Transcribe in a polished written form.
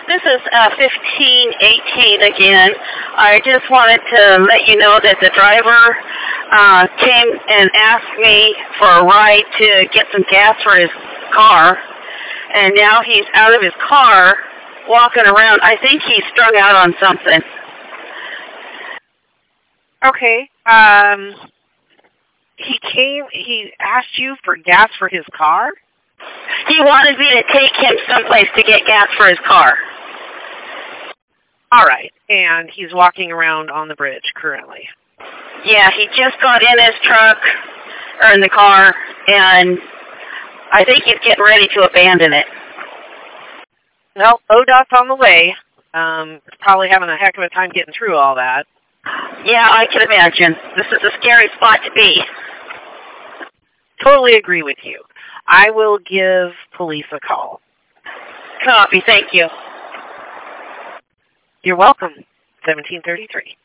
This is 1518 again. I just wanted to let you know that the driver came and asked me for a ride to get some gas for his car, and now he's out of his car walking around. I think he's strung out on something. Okay. He asked you for gas for his car? He wanted me to take him someplace to get gas for his car. All right. And he's walking around on the bridge currently. Yeah, he just got in his truck, or in the car, and I think he's getting ready to abandon it. Well, ODOT's on the way. Probably having a heck of a time getting through all that. Yeah, I can imagine. This is a scary spot to be. Totally agree with you. I will give police a call. Copy, thank you. You're welcome. 1733.